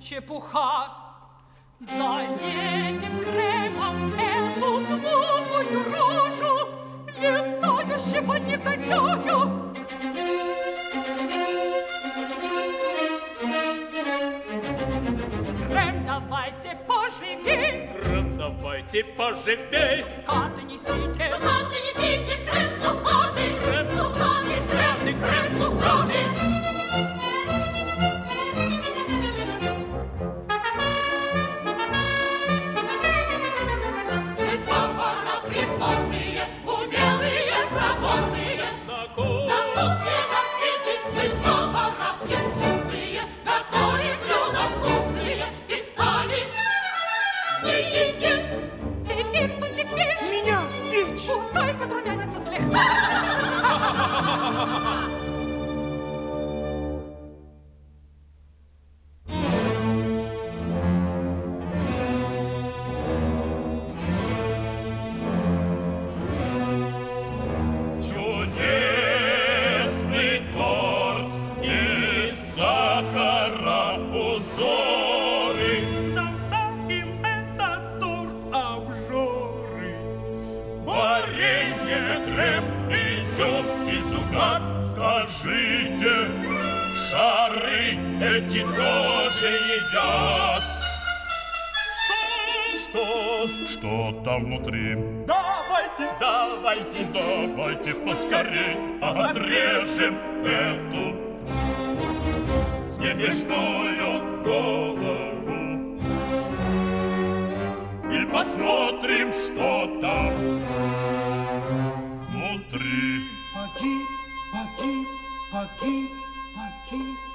чепуха. Залепим кремом эту глупую рожу, летающего негодяя. Крем давайте поживей. Крем давайте поживей. Цукаты несите. Цукаты несите, крем, цукаты. Крем, Цукаты, крем, крем, цукаты. Повара придворные, умелые, проворные. На кухне Повара искусные, готовим блюда вкусные и сами не едим. Теперь суньте в печь. Меня в печь. Пускай подрумянится слегка. чудесный торт из сахара узоры. Нам этот торт обжоры. Варенье, крем, изюм и цукат. Скажите, шары эти тоже едят? Что там внутри? Давайте поскорей отрежем эту смешную голову и посмотрим, что там внутри. Погиб, погиб, погиб, погиб.